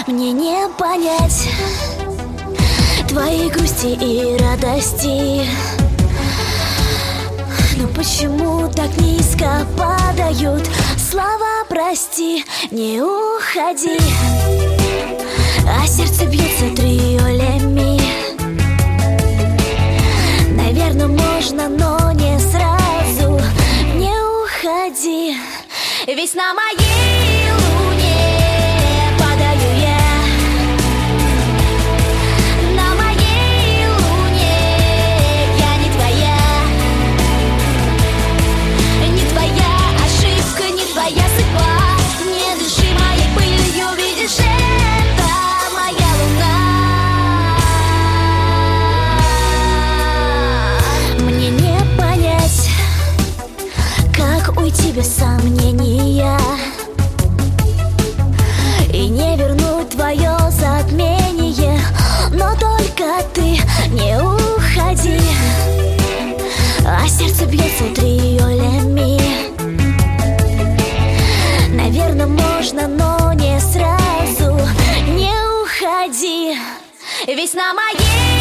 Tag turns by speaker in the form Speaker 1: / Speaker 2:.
Speaker 1: Мне не понять твои грусти и радости. Но почему так низко падают слова «прости», «не уходи», а сердце бьется триолями? Наверное, можно, но не сразу. Не уходи, ведь на моей луне падаю я. На моей луне я не твоя. Не твоя ошибка, не твоя судьба. Не дыши моей пылью, видишь, это моя луна. Мне не понять, как уйти без сомнения и не вернуть твое затмение. Но только ты не уходи, а сердце бьется триолями. Наверное, можно, но не сразу. Не уходи, ведь на моей